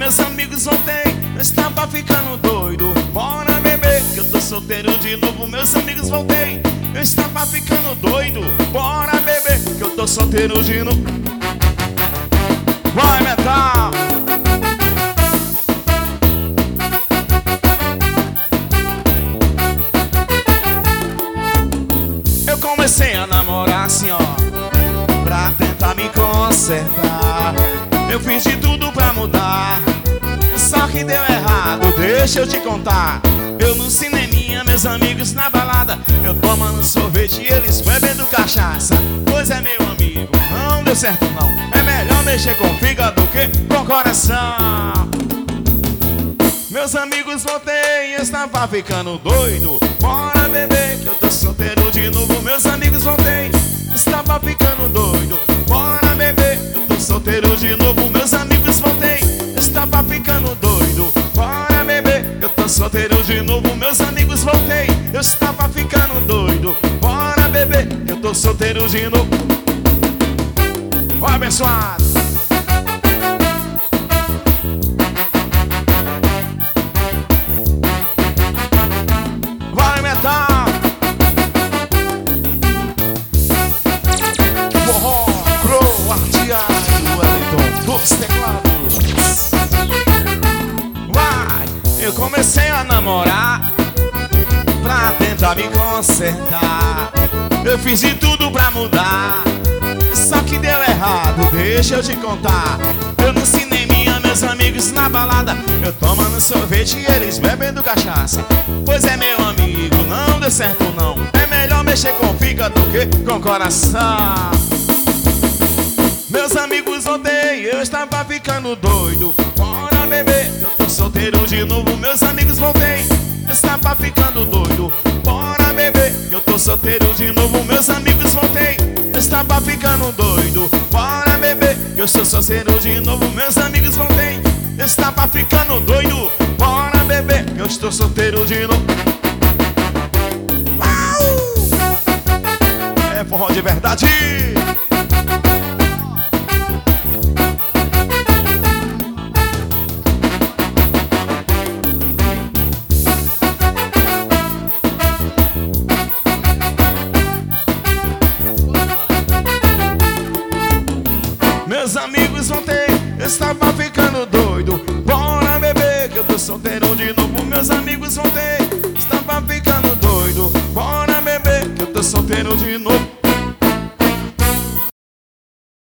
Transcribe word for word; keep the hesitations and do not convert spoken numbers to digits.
meus amigos voltei. Eu estava ficando doido. Bora beber, que eu tô solteiro de novo. Meus amigos voltei. Eu estava ficando doido. Bora beber, que eu tô solteiro de novo. Vai, metal! Eu comecei a namorar assim, ó, pra tentar me consertar. Eu fiz de tudo pra mudar, só que deu errado, deixa eu te contar. Eu no cineminha, meus amigos na balada, eu tomando sorvete e eles bebendo cachaça. Pois é, meu amigo, não deu certo não. É melhor mexer com fígado do que com coração. Meus amigos voltei, eu estava ficando doido. Bora beber, que eu tô solteiro de novo. Meus amigos voltei, eu estava ficando doido. Bora beber, que eu tô solteiro de novo. Meus amigos voltei, eu estava ficando doido. Bora beber, que eu tô solteiro de novo. Meus amigos voltei, eu estava ficando doido. Bora beber, que eu tô solteiro de novo. Ó, abençoado! Forró, crow, arteado, Wellington, dos teclados. Vai! Eu comecei a namorar pra tentar me consertar. Eu fiz de tudo pra mudar, só que deu errado, deixa eu te contar. Eu no cineminha, meus amigos na balada, eu tomando sorvete e eles bebendo cachaça. Pois é, meu amigo, não deu certo não. É melhor mexer com fígado do que com coração. Meus amigos voltei, eu estava ficando doido. Bora beber, eu tô solteiro de novo. Meus amigos voltei, eu estava ficando doido. Bora beber, eu tô solteiro de novo. Meus amigos voltei, eu estava ficando doido. Bora beber, eu sou solteiro de novo. Meus amigos voltei, eu estava ficando doido. Bora beber, eu estou solteiro de novo. É forró de verdade. Meus amigos voltei, eu estava ficando doido. Bora beber, que eu tô solteiro de novo. Meus amigos voltei, estava ficando doido. Bora beber, que eu tô solteiro de novo.